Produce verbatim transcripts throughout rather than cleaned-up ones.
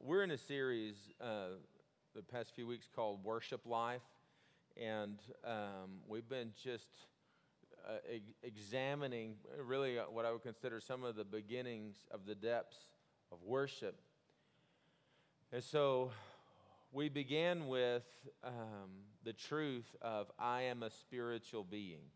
we're in a series uh, the past few weeks called Worship Life, and um, we've been just uh, e- examining really what I would consider some of the beginnings of the depths of worship. And so we began with um, the truth of I am a spiritual being.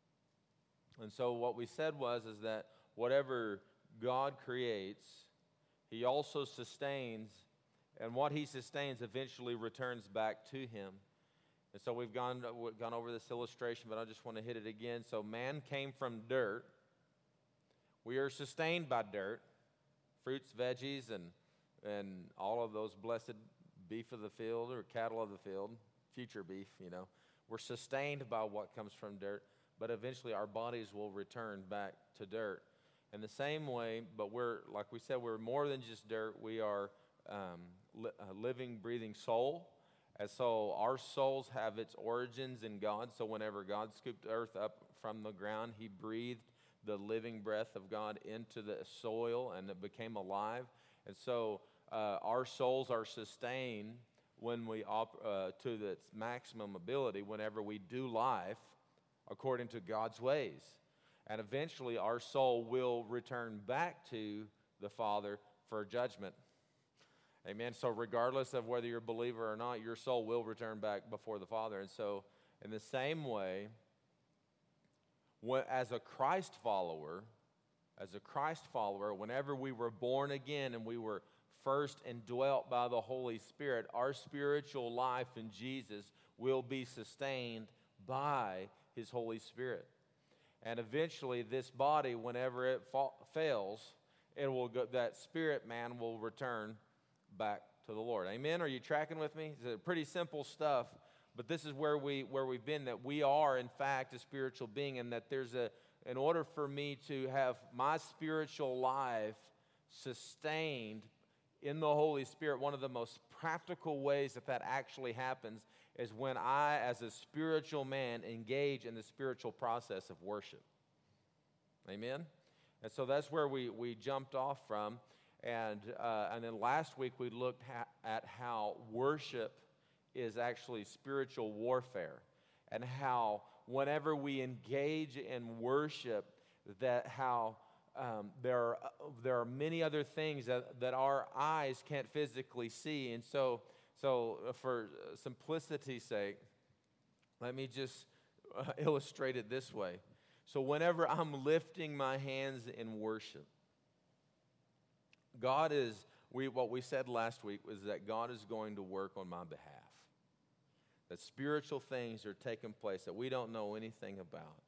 And so what we said was is that whatever God creates, He also sustains, and what He sustains eventually returns back to Him. And so we've gone, we've gone over this illustration, but I just want to hit it again. So man came from dirt. We are sustained by dirt, fruits, veggies, and, and all of those blessed beef of the field or cattle of the field, future beef, you know. We're sustained by what comes from dirt, but eventually our bodies will return back to dirt. In the same way, but we're, like we said, we're more than just dirt. We are um, li- a living, breathing soul. And so our souls have its origins in God. So whenever God scooped earth up from the ground, He breathed the living breath of God into the soil, and it became alive. And so uh, our souls are sustained when we op- uh, to its maximum ability whenever we do life according to God's ways. And eventually our soul will return back to the Father for judgment. Amen. So regardless of whether you're a believer or not, your soul will return back before the Father. And so in the same way, as a Christ follower, as a Christ follower, whenever we were born again and we were first indwelt by the Holy Spirit, our spiritual life in Jesus will be sustained by His Holy Spirit. And eventually, this body, whenever it fa- fails, it will go, that spirit man will return back to the Lord. Amen? Are you tracking with me? It's pretty simple stuff, but this is where we where we've been. That we are, in fact, a spiritual being, and that there's a. In order for me to have my spiritual life sustained in the Holy Spirit, one of the most practical ways that that actually happens is when I, as a spiritual man, engage in the spiritual process of worship. Amen? And so that's where we, we jumped off from. And, uh, and then last week we looked ha- at how worship is actually spiritual warfare, and how whenever we engage in worship, that how um, there are, there are many other things that, that our eyes can't physically see. And so So for simplicity's sake, let me just uh, illustrate it this way. So whenever I'm lifting my hands in worship, God is, we what we said last week was that God is going to work on my behalf. That spiritual things are taking place that we don't know anything about.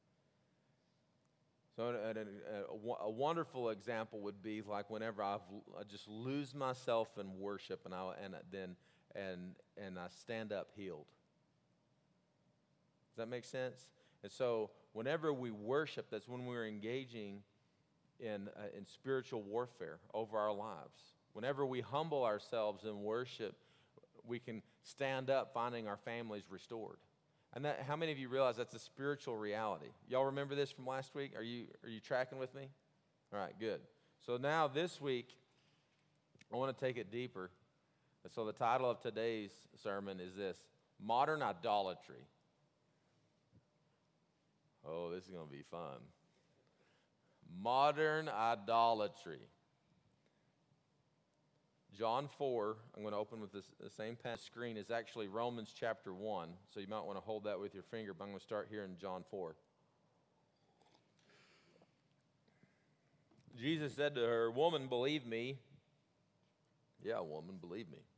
So a, a, a wonderful example would be like whenever I've, I just lose myself in worship, and I and then and and I stand up healed. Does that make sense? And so whenever we worship, that's when we're engaging in uh, in spiritual warfare over our lives. Whenever we humble ourselves in worship, we can stand up, finding our families restored. And that, how many of you realize that's a spiritual reality? Y'all remember this from last week? Are you are you tracking with me? All right, good. So now this week, I want to take it deeper. And so the title of today's sermon is this: Modern Idolatry. Oh, this is going to be fun. Modern idolatry. John four, I'm going to open with this, the same passage. Screen is actually Romans chapter one, so you might want to hold that with your finger, but I'm going to start here in John four. Jesus said to her, "Woman, believe me." Yeah, woman, believe me.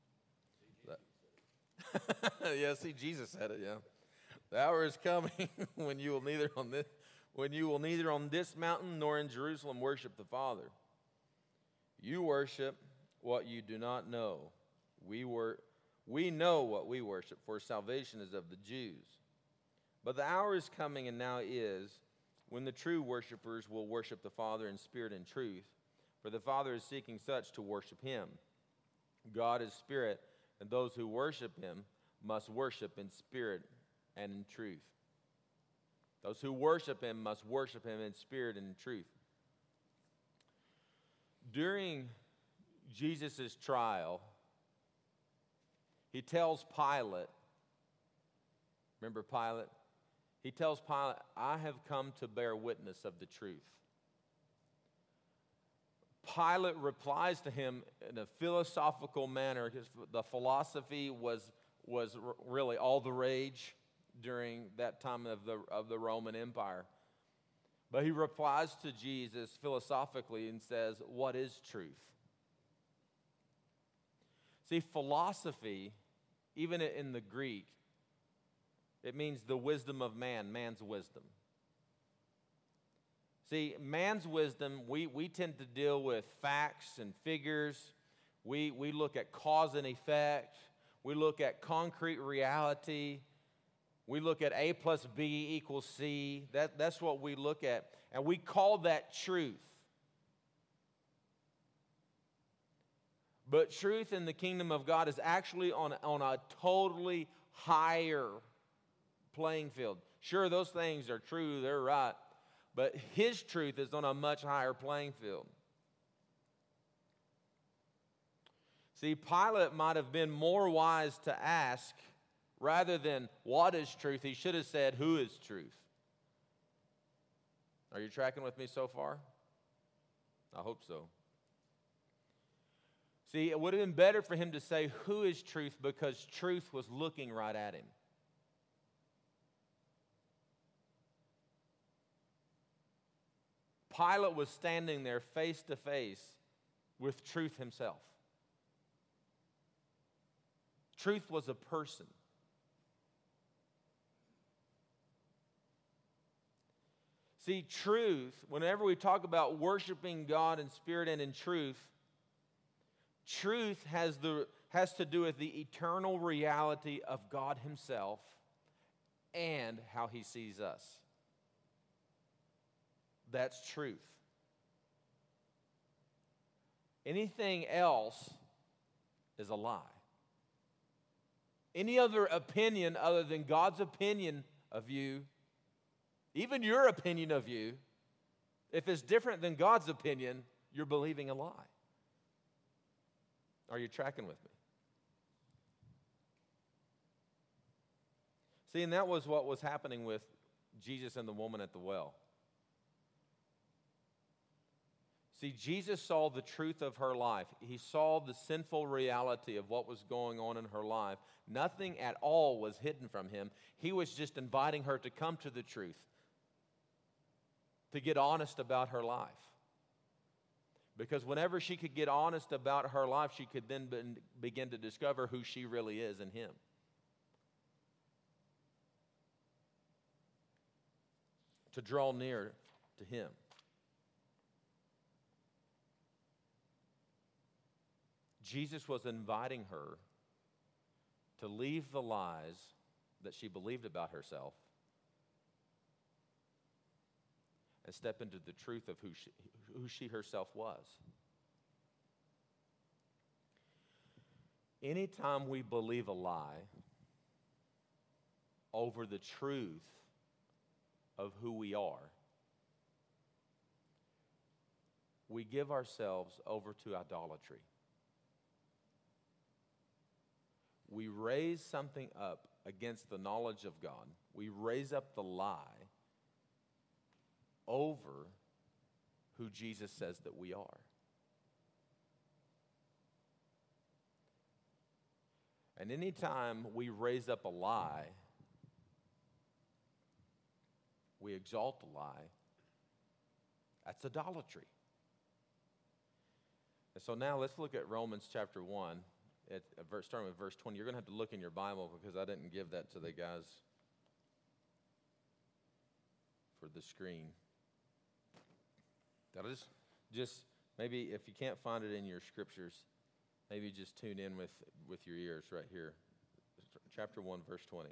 That, yeah, see, Jesus said it, yeah. The hour is coming when you will neither on this when you will neither on this mountain nor in Jerusalem worship the Father. You worship what you do not know. We were, we know what we worship, for salvation is of the Jews. But the hour is coming, and now is, when the true worshipers will worship the Father in spirit and truth, for the Father is seeking such to worship Him. God is spirit, and those who worship Him must worship in spirit and in truth. Those who worship Him must worship Him in spirit and in truth. During Jesus' trial, he tells Pilate, remember Pilate? He tells Pilate, I have come to bear witness of the truth. Pilate replies to him in a philosophical manner. His, the philosophy was, was really all the rage during that time of the, of the Roman Empire. But he replies to Jesus philosophically and says, what is truth? See, philosophy, even in the Greek, it means the wisdom of man, man's wisdom. See, man's wisdom, we, we tend to deal with facts and figures. We, we look at cause and effect. We look at concrete reality. We look at A plus B equals C. That, that's what we look at. And we call that truth. But truth in the kingdom of God is actually on, on a totally higher playing field. Sure, those things are true, they're right. But his truth is on a much higher playing field. See, Pilate might have been more wise to ask, rather than what is truth, he should have said, who is truth? Are you tracking with me so far? I hope so. See, it would have been better for him to say, who is truth, because truth was looking right at him. Pilate was standing there face to face with truth himself. Truth was a person. See, truth, whenever we talk about worshiping God in spirit and in truth, truth has, the, has to do with the eternal reality of God himself and how he sees us. That's truth. Anything else is a lie. Any other opinion other than God's opinion of you, even your opinion of you, if it's different than God's opinion, you're believing a lie. Are you tracking with me? See, and that was what was happening with Jesus and the woman at the well. See, Jesus saw the truth of her life. He saw the sinful reality of what was going on in her life. Nothing at all was hidden from him. He was just inviting her to come to the truth, to get honest about her life. Because whenever she could get honest about her life, she could then begin to discover who she really is in him. To draw near to him. Jesus was inviting her to leave the lies that she believed about herself and step into the truth of who she, who she herself was. Anytime we believe a lie over the truth of who we are, we give ourselves over to idolatry. We raise something up against the knowledge of God. We raise up the lie over who Jesus says that we are. And anytime we raise up a lie, we exalt a lie, that's idolatry. And so now let's look at Romans chapter one. At verse, starting with verse twenty. You're going to have to look in your Bible because I didn't give that to the guys for the screen. That'll just, just maybe if you can't find it in your scriptures, maybe just tune in with, with your ears right here. Chapter one, verse twenty.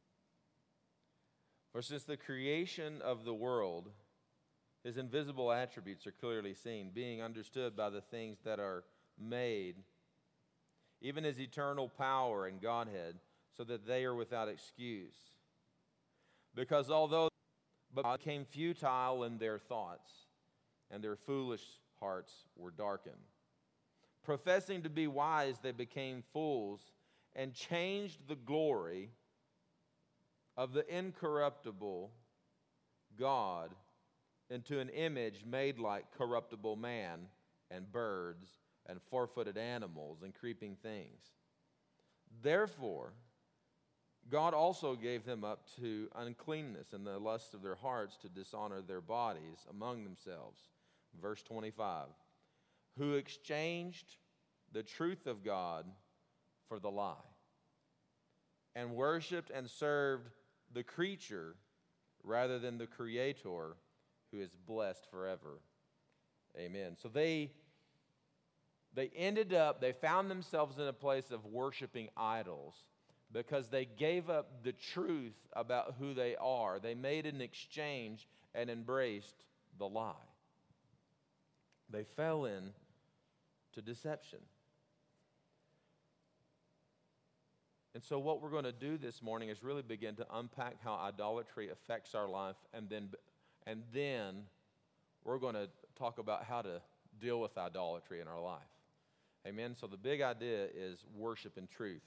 For since the creation of the world, his invisible attributes are clearly seen, being understood by the things that are made, even his eternal power and Godhead, so that they are without excuse. Because although God became futile in their thoughts, and their foolish hearts were darkened. professing to be wise, they became fools and changed the glory of the incorruptible God into an image made like corruptible man and birds and four-footed animals and creeping things. Therefore, God also gave them up to uncleanness and the lust of their hearts to dishonor their bodies among themselves. Verse twenty-five, who exchanged the truth of God for the lie, and worshiped and served the creature rather than the Creator, who is blessed forever. Amen. So they, they ended up, they found themselves in a place of worshiping idols because they gave up the truth about who they are. They made an exchange and embraced the lie. They fell in to deception. And so what we're going to do this morning is really begin to unpack how idolatry affects our life, and then, and then we're going to talk about how to deal with idolatry in our life. Amen? So the big idea is worship and truth.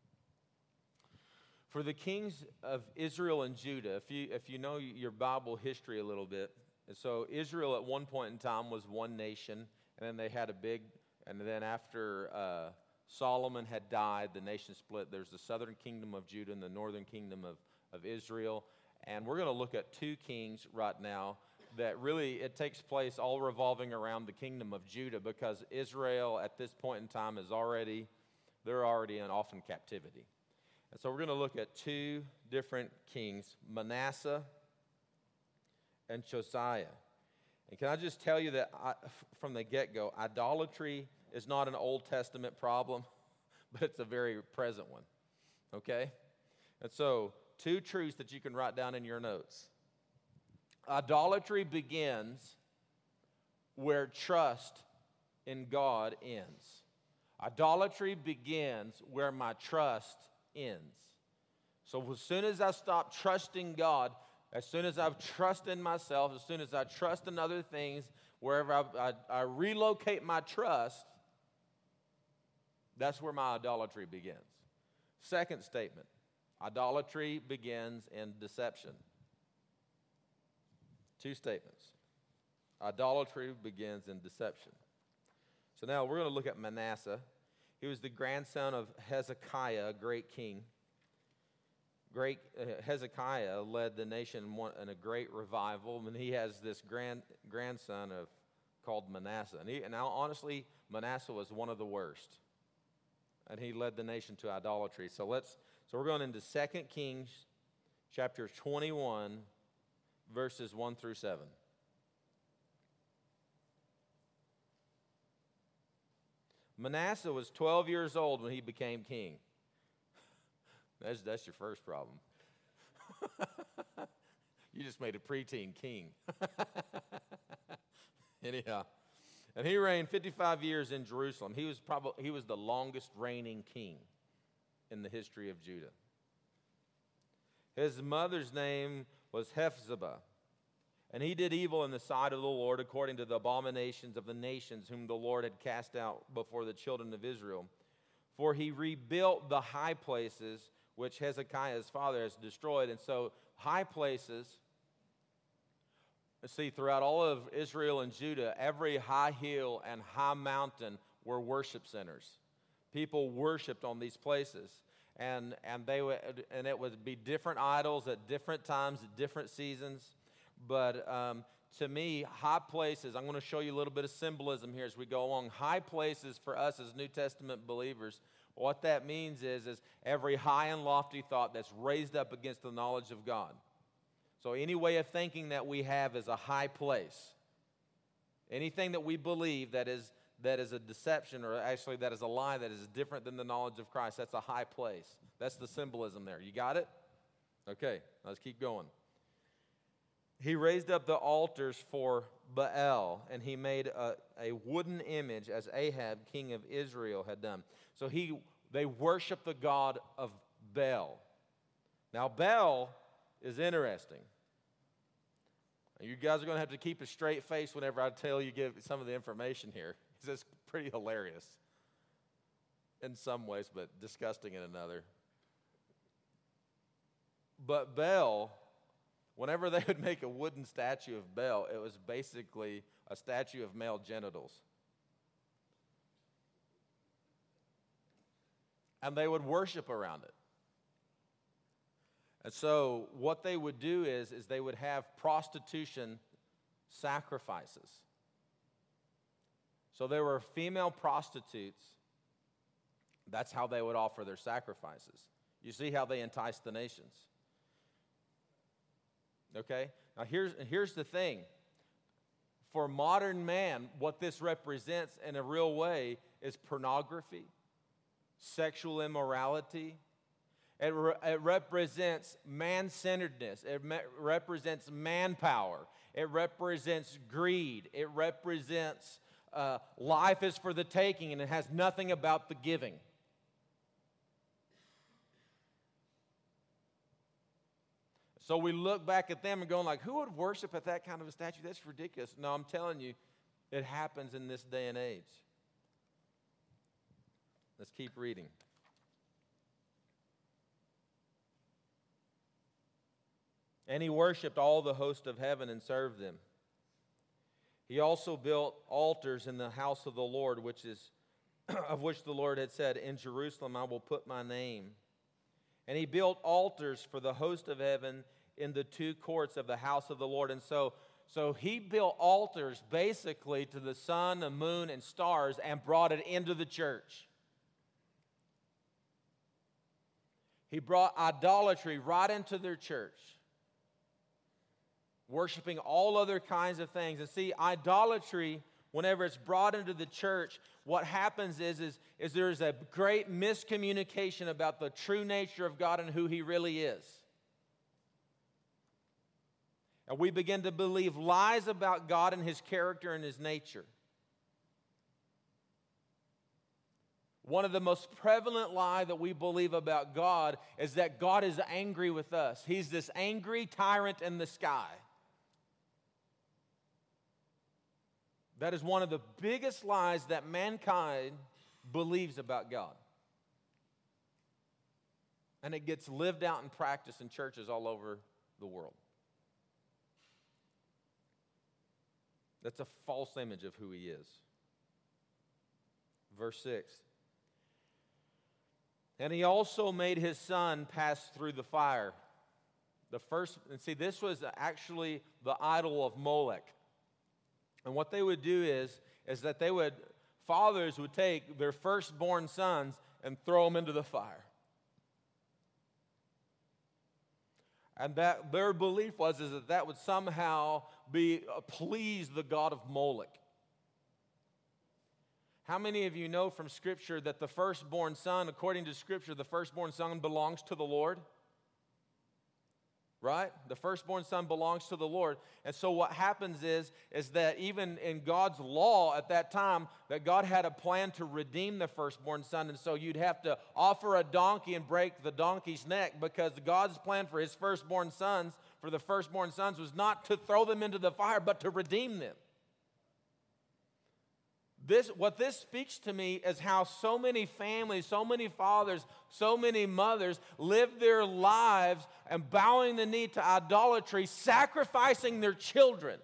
For the kings of Israel and Judah, if you, if you know your Bible history a little bit, so Israel at one point in time was one nation, and then they had a big, and then after uh, Solomon had died, the nation split. There's the southern kingdom of Judah and the northern kingdom of, of Israel. And we're going to look at two kings right now that really, it takes place all revolving around the kingdom of Judah, because Israel at this point in time is already, they're already in off in captivity. And so we're going to look at two different kings, Manasseh and Josiah. And can I just tell you that I, from the get-go, idolatry is not an Old Testament problem, but it's a very present one, okay? And so, two truths that you can write down in your notes. Idolatry begins where trust in God ends. Idolatry begins where my trust ends. So as soon as I stop trusting God, as soon as I trust in myself, as soon as I trust in other things, wherever I, I, I relocate my trust, that's where my idolatry begins. Second statement, idolatry begins in deception. Two statements. Idolatry begins in deception. So now we're going to look at Manasseh. He was the grandson of Hezekiah, a great king. Great uh, Hezekiah led the nation in, one, in a great revival, and he has this grand grandson of called Manasseh. And, he, and now, honestly, Manasseh was one of the worst, and he led the nation to idolatry. So let's. So we're going into Second Kings, chapter twenty-one, verses one through seven. Manasseh was twelve years old when he became king. That's, that's your first problem. You just made a preteen king. Anyhow, and he reigned fifty-five years in Jerusalem. He was probably he was the longest reigning king in the history of Judah. His mother's name was Hephzibah, and he did evil in the sight of the Lord according to the abominations of the nations whom the Lord had cast out before the children of Israel. For he rebuilt the high places which Hezekiah his father has destroyed. And so high places, see, throughout all of Israel and Judah, every high hill and high mountain were worship centers. People worshiped on these places. And, and, they would, and it would be different idols at different times, at different seasons. But um, to me, high places, I'm going to show you a little bit of symbolism here as we go along. High places for us as New Testament believers, what that means is, is every high and lofty thought that's raised up against the knowledge of God. So any way of thinking that we have is a high place. Anything that we believe that is, that is a deception, or actually that is a lie that is different than the knowledge of Christ, that's a high place. That's the symbolism there. You got it? Okay, let's keep going. He raised up the altars for Baal, and he made a, a wooden image as Ahab, king of Israel, had done. So he they worship the god of Baal. Now, Baal is interesting. You guys are going to have to keep a straight face whenever I tell you give some of the information here, because it's pretty hilarious. in some ways, but disgusting in another. But Baal, whenever they would make a wooden statue of Baal, it was basically a statue of male genitals. And they would worship around it. And so what they would do is, is they would have prostitution sacrifices. So there were female prostitutes. That's how they would offer their sacrifices. You see how they enticed the nations. Okay? Now here's, here's the thing. For modern man, what this represents in a real way is pornography, sexual immorality. It, re- it represents man-centeredness. It me- represents manpower. It represents greed. It represents uh, life is for the taking, and it has nothing about the giving. So we look back at them and going like, who would worship at that kind of a statue? That's ridiculous. No, I'm telling you, it happens in this day and age. Let's keep reading. And he worshipped all the host of heaven and served them. He also built altars in the house of the Lord, which is of which the Lord had said, in Jerusalem I will put my name. And he built altars for the host of heaven in the two courts of the house of the Lord. And so, so he built altars basically to the sun, the moon, and stars and brought it into the church. He brought idolatry right into their church, worshiping all other kinds of things. And see, idolatry, whenever it's brought into the church, what happens is, is, is there's a great miscommunication about the true nature of God and who He really is. And we begin to believe lies about God and His character and His nature. One of the most prevalent lies that we believe about God is that God is angry with us. He's this angry tyrant in the sky. That is one of the biggest lies that mankind believes about God. And it gets lived out and practiced in churches all over the world. That's a false image of who He is. Verse six. And He also made His Son pass through the fire. The first, and see, this was actually the idol of Molech. And what they would do is, is that they would, fathers would take their firstborn sons and throw them into the fire. And that their belief was is that that would somehow be uh, please the god of Molech. How many of you know from Scripture that the firstborn son, according to Scripture, the firstborn son belongs to the Lord? Right? The firstborn son belongs to the Lord. And so what happens is, is that even in God's law at that time, that God had a plan to redeem the firstborn son. And so you'd have to offer a donkey and break the donkey's neck, because God's plan for His firstborn sons, for the firstborn sons, was not to throw them into the fire, but to redeem them. This, what this speaks to me is how so many families, so many fathers, so many mothers live their lives and bowing the knee to idolatry, sacrificing their children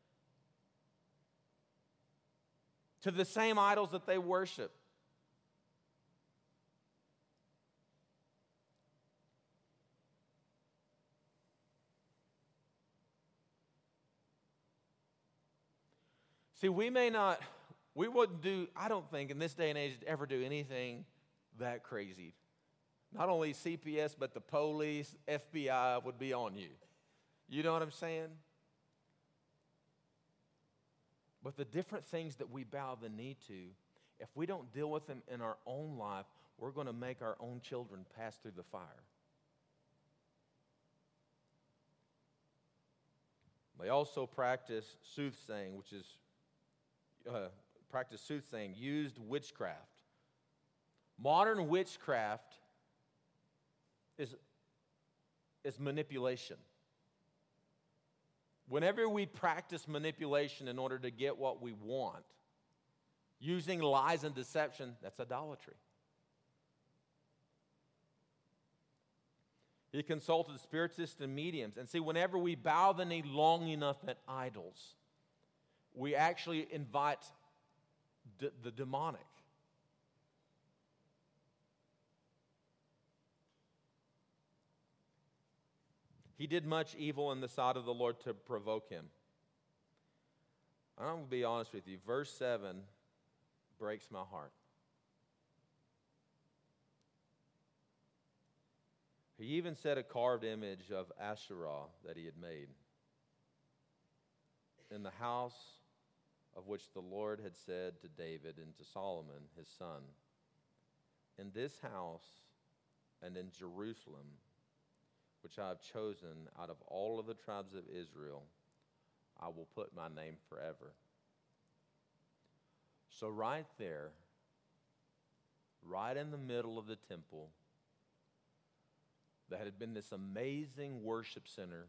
to the same idols that they worship. See, we may not... We wouldn't do, I don't think, in this day and age, ever do anything that crazy. Not only C P S, but the police, F B I would be on you. You know what I'm saying? But the different things that we bow the knee to, if we don't deal with them in our own life, we're going to make our own children pass through the fire. They also practice soothsaying, which is... Uh, practice soothsaying, used witchcraft. Modern witchcraft is, is manipulation. Whenever we practice manipulation in order to get what we want, using lies and deception, that's idolatry. He consulted spiritists and mediums. And see, whenever we bow the knee long enough at idols, we actually invite d- the demonic. He did much evil in the sight of the Lord to provoke him. I'm going to be honest with you. Verse seven breaks my heart. He even set a carved image of Asherah that he had made in the house of which the Lord had said to David and to Solomon his son, "In this house and in Jerusalem, which I have chosen out of all of the tribes of Israel, I will put my name forever." So right there, right in the middle of the temple, that had been this amazing worship center,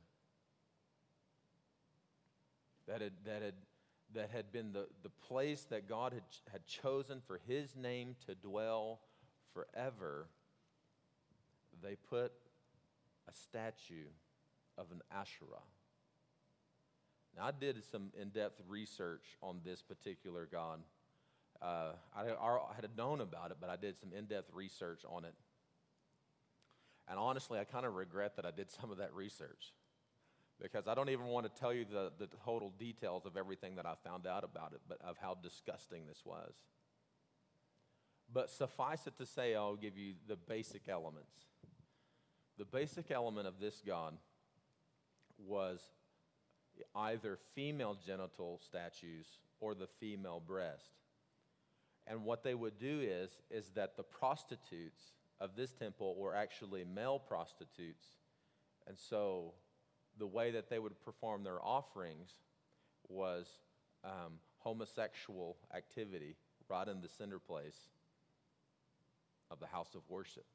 that had, that had, that had been the, the place that God had, had chosen for his name to dwell forever, they put a statue of an Asherah. Now, I did some in-depth research on this particular god. Uh, I, I had known about it, but I did some in-depth research on it. And honestly, I kind of regret that I did some of that research, because I don't even want to tell you the, the total details of everything that I found out about it, but of how disgusting this was. But suffice it to say, I'll give you the basic elements. The basic element of this god was either female genital statues or the female breast. And what they would do is, is that the prostitutes of this temple were actually male prostitutes. And so the way that they would perform their offerings was um, homosexual activity right in the center place of the house of worship.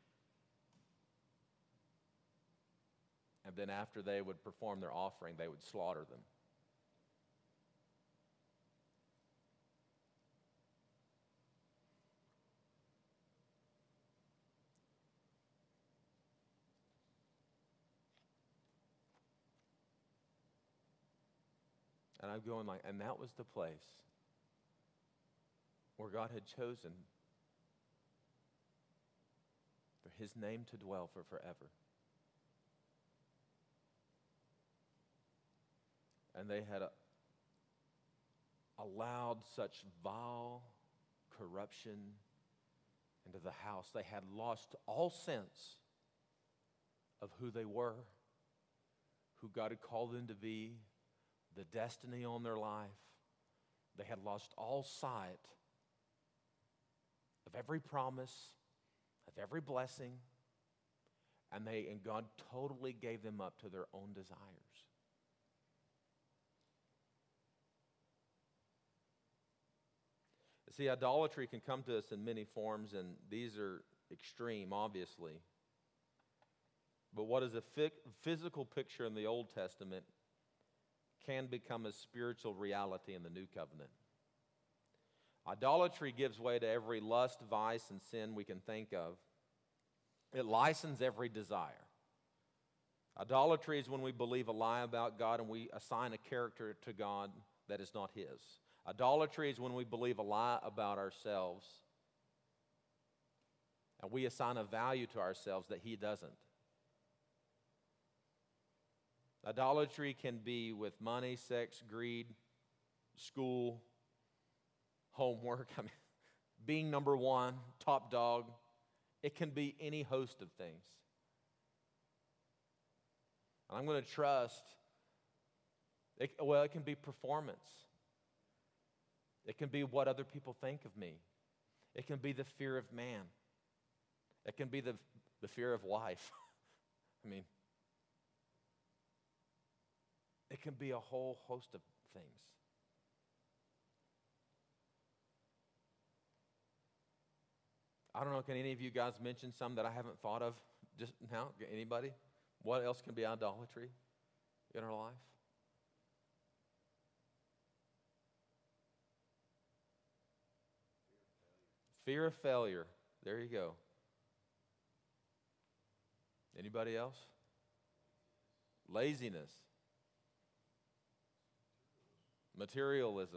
And then after they would perform their offering, they would slaughter them. And I'm going like, and that was the place where God had chosen for his name to dwell for forever. And they had uh, allowed such vile corruption into the house. They had lost all sense of who they were, who God had called them to be, the destiny on their life. They had lost all sight of every promise, of every blessing, and they and God totally gave them up to their own desires. See, idolatry can come to us in many forms, and these are extreme, obviously. But what is a physical picture in the Old Testament can become a spiritual reality in the New Covenant. Idolatry gives way to every lust, vice, and sin we can think of. It licenses every desire. Idolatry is when we believe a lie about God and we assign a character to God that is not his. Idolatry is when we believe a lie about ourselves and we assign a value to ourselves that he doesn't. Idolatry can be with money, sex, greed, school, homework, I mean, being number one, top dog. It can be any host of things. And I'm going to trust, it, well, it can be performance. It can be what other people think of me. It can be the fear of man. It can be the, the fear of life. I mean, it can be a whole host of things. I don't know, can any of you guys mention some that I haven't thought of just now? Anybody? What else can be idolatry in our life? Fear of failure. There you go. Anybody else? Laziness. Materialism.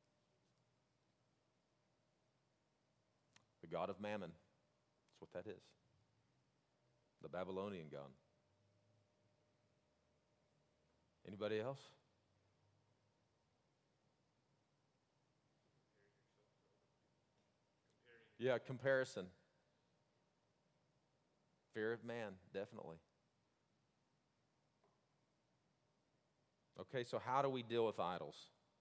The god of mammon. That's what that is. The Babylonian god. Anybody else? Yeah, comparison. Fear of man, definitely. Okay, so how do we deal with idols?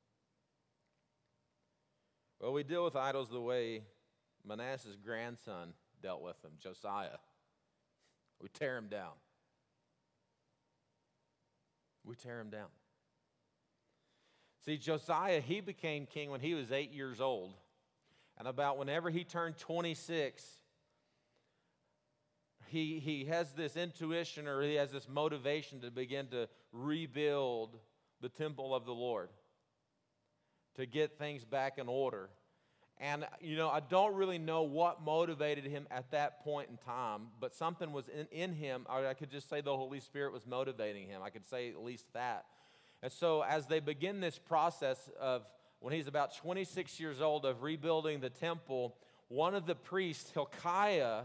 Well, we deal with idols the way Manasseh's grandson dealt with them, Josiah. We tear him down. We tear him down. See, Josiah, he became king when he was eight years old. And about whenever he turned twenty-six, he, he has this intuition, or he has this motivation to begin to rebuild the temple of the Lord, to get things back in order. And, you know, I don't really know what motivated him at that point in time, but something was in, in him. Or I could just say the Holy Spirit was motivating him. I could say at least that. And so as they begin this process of, when he's about twenty-six years old, of rebuilding the temple, one of the priests, Hilkiah,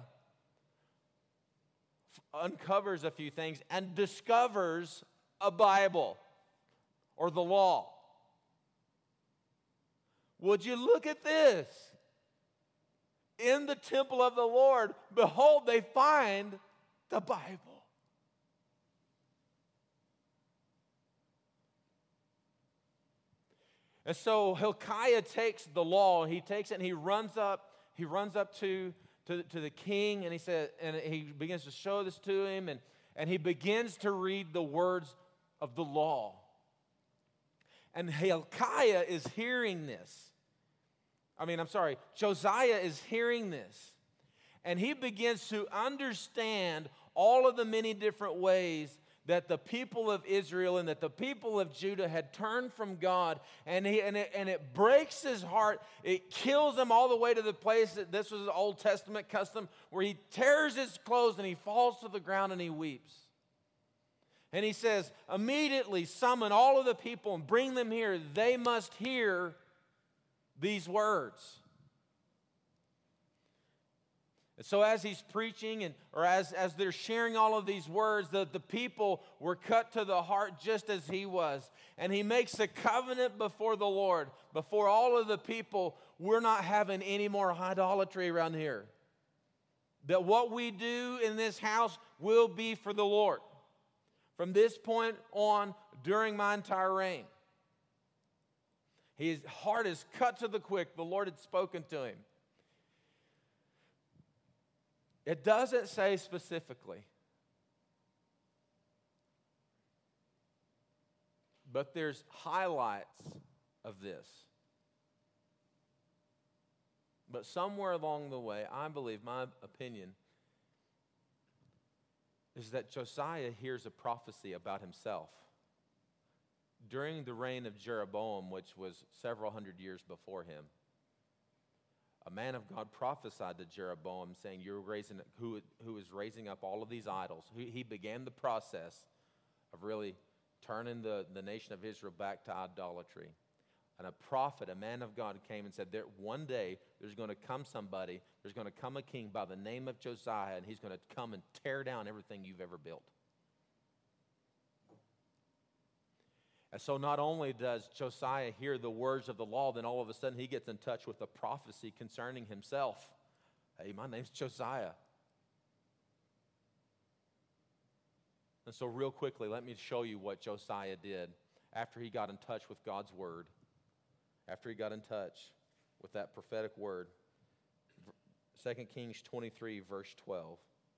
uncovers a few things and discovers a Bible or the law. Would you look at this? In the temple of the Lord, behold, they find the Bible. And so Hilkiah takes the law, he takes it and he runs up, he runs up to, to, to the king, and he said, and he begins to show this to him, and, and he begins to read the words of the law. And Hilkiah is hearing this. I mean, I'm sorry, Josiah is hearing this. And he begins to understand all of the many different ways that the people of Israel and that the people of Judah had turned from God. And, he, and, it, and it breaks his heart. It kills him all the way to the place that this was an Old Testament custom, where he tears his clothes and he falls to the ground and he weeps. And he says, immediately summon all of the people and bring them here. They must hear these words. And so as he's preaching, and or as, as they're sharing all of these words, the, the people were cut to the heart just as he was. And he makes a covenant before the Lord, before all of the people. We're not having any more idolatry around here. That what we do in this house will be for the Lord. From this point on, during my entire reign. His heart is cut to the quick. The Lord had spoken to him. It doesn't say specifically, but there's highlights of this. But somewhere along the way, I believe, my opinion, is that Josiah hears a prophecy about himself. During the reign of Jeroboam, which was several hundred years before him, a man of God prophesied to Jeroboam, saying, "You're raising who who is raising up all of these idols." He, he began the process of really turning the, the nation of Israel back to idolatry. And a prophet, a man of God, came and said, "There one day there's going to come somebody, there's going to come a king by the name of Josiah, and he's going to come and tear down everything you've ever built." And so not only does Josiah hear the words of the law, then all of a sudden he gets in touch with a prophecy concerning himself. Hey, my name's Josiah. And so real quickly, let me show you what Josiah did after he got in touch with God's word. After he got in touch with that prophetic word. Second Kings twenty-three, verse twelve.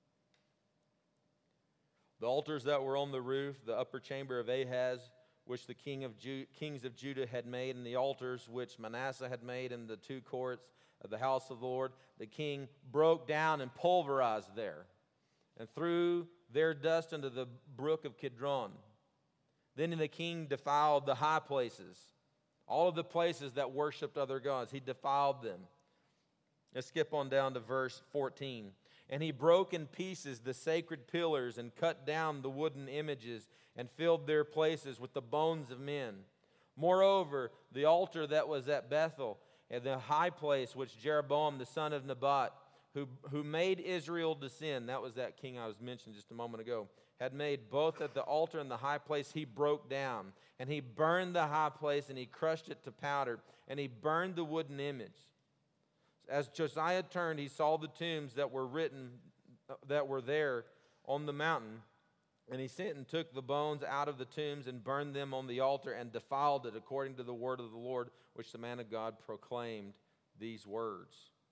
The altars that were on the roof, the upper chamber of Ahaz, which the king of Ju- kings of Judah had made, and the altars which Manasseh had made in the two courts of the house of the Lord, the king broke down and pulverized there, and threw their dust into the brook of Kidron. Then the king defiled the high places, all of the places that worshipped other gods. He defiled them. Let's skip on down to verse fourteen. And he broke in pieces the sacred pillars and cut down the wooden images and filled their places with the bones of men. Moreover, the altar that was at Bethel and the high place which Jeroboam the son of Nebat, who, who made Israel to sin, that was that king I was mentioning just a moment ago, had made both at the altar and the high place, he broke down. And he burned the high place, and he crushed it to powder, and he burned the wooden image. As Josiah turned, he saw the tombs that were written, that were there on the mountain, and he sent and took the bones out of the tombs and burned them on the altar and defiled it according to the word of the Lord, which the man of God proclaimed these words.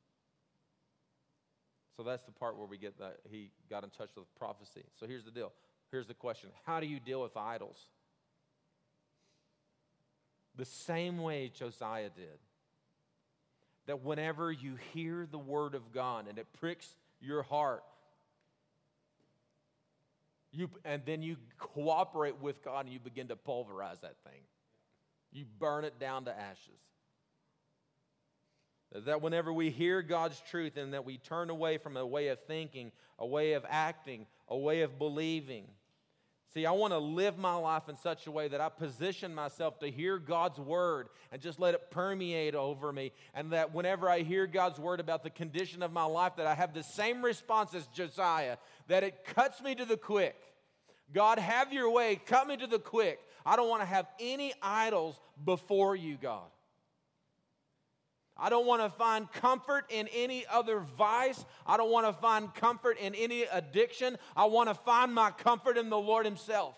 So that's the part where we get that he got in touch with prophecy. So here's the deal. Here's the question. How do you deal with idols? The same way Josiah did. That whenever you hear the word of God and it pricks your heart, you, and then you cooperate with God and you begin to pulverize that thing. You burn it down to ashes. That whenever we hear God's truth and that we turn away from a way of thinking, a way of acting, a way of believing. See, I want to live my life in such a way that I position myself to hear God's word and just let it permeate over me. And that whenever I hear God's word about the condition of my life, that I have the same response as Josiah, that it cuts me to the quick. God, have your way, cut me to the quick. I don't want to have any idols before you, God. I don't want to find comfort in any other vice. I don't want to find comfort in any addiction. I want to find my comfort in the Lord Himself.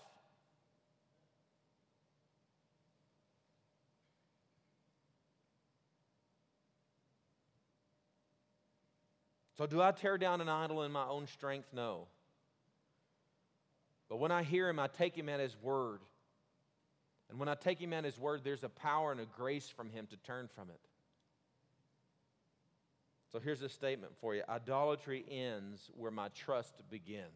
So do I tear down an idol in my own strength? No. But when I hear Him, I take Him at His word. And when I take Him at His word, there's a power and a grace from Him to turn from it. So here's a statement for you. Idolatry ends where my trust begins.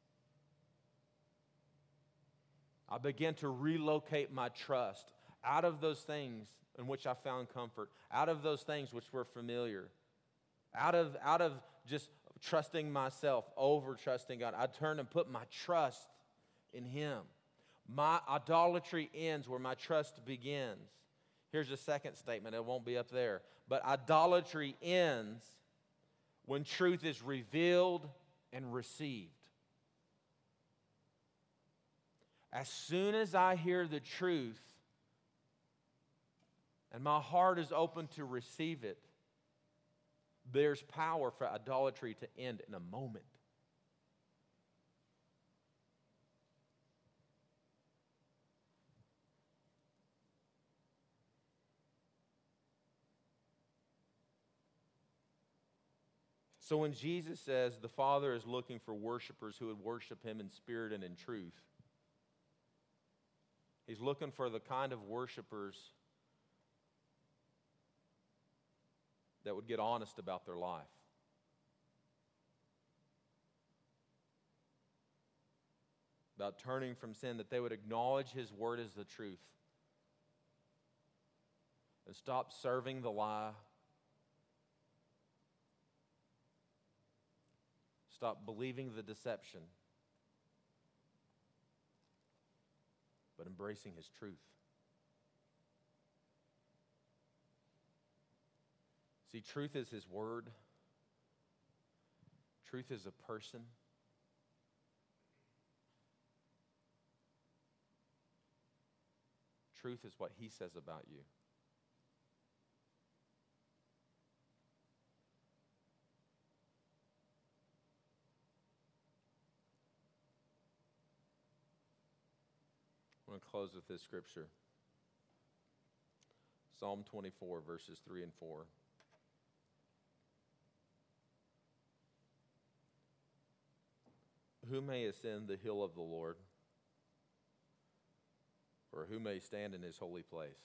I begin to relocate my trust out of those things in which I found comfort, out of those things which were familiar, out of, out of just trusting myself over trusting God. I turn and put my trust in Him. My idolatry ends where my trust begins. Here's a second statement. It won't be up there. But idolatry ends when truth is revealed and received. As soon as I hear the truth and my heart is open to receive it, there's power for idolatry to end in a moment. So when Jesus says the Father is looking for worshipers who would worship Him in spirit and in truth, He's looking for the kind of worshipers that would get honest about their life. About turning from sin, that they would acknowledge His word as the truth and stop serving the lie. Stop believing the deception, but embracing His truth. See, truth is His word. Truth is a person. Truth is what He says about you. I'm going to close with this scripture. Psalm twenty-four, verses three and four. Who may ascend the hill of the Lord? Or who may stand in His holy place?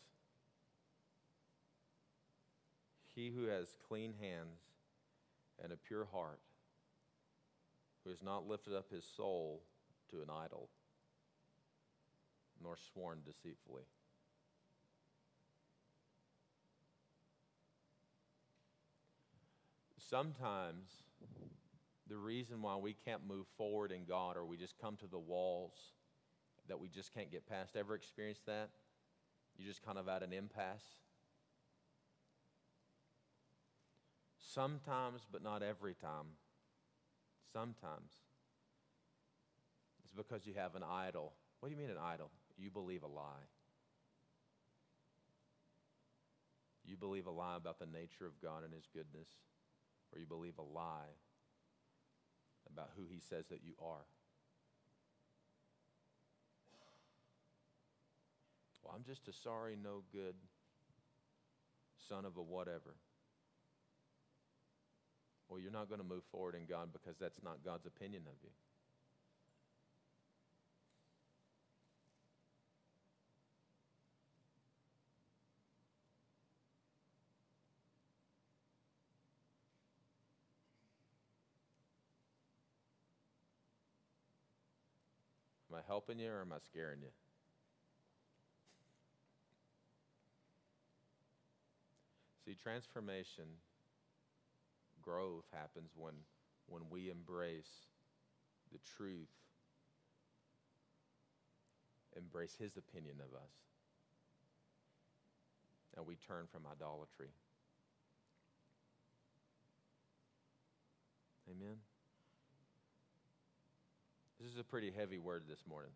He who has clean hands and a pure heart, who has not lifted up his soul to an idol, nor sworn deceitfully. Sometimes the reason why we can't move forward in God, or we just come to the walls that we just can't get past. Ever experienced that? You're just kind of at an impasse. Sometimes, but not every time. Sometimes. It's because you have an idol. What do you mean an idol? You believe a lie. You believe a lie about the nature of God and His goodness, or you believe a lie about who He says that you are. Well, I'm just a sorry, no good son of a whatever. Well, you're not going to move forward in God because that's not God's opinion of you. Am I helping you or am I scaring you? See, transformation, growth happens when, when we embrace the truth, embrace His opinion of us, and we turn from idolatry. Amen? This is a pretty heavy word this morning.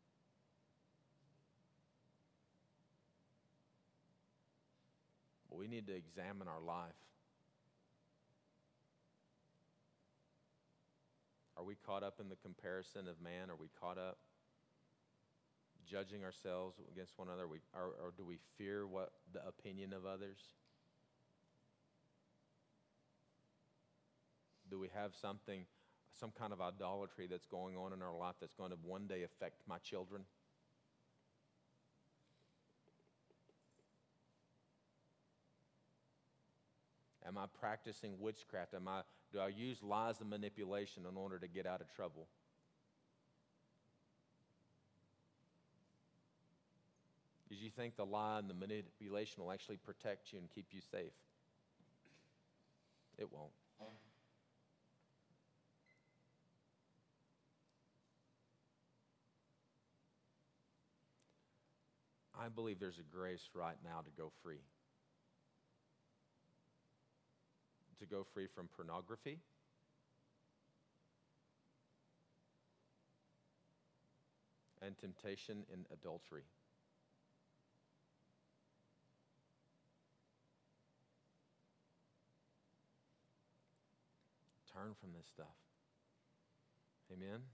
But we need to examine our life. Are we caught up in the comparison of man? Are we caught up judging ourselves against one another? Are we, or, or do we fear what the opinion of others? Do we have something, some kind of idolatry that's going on in our life that's going to one day affect my children? Am I practicing witchcraft? Am I, do I use lies and manipulation in order to get out of trouble? Did you think the lie and the manipulation will actually protect you and keep you safe? It won't. I believe there's a grace right now to go free. To go free from pornography, and temptation in adultery. Turn from this stuff. Amen.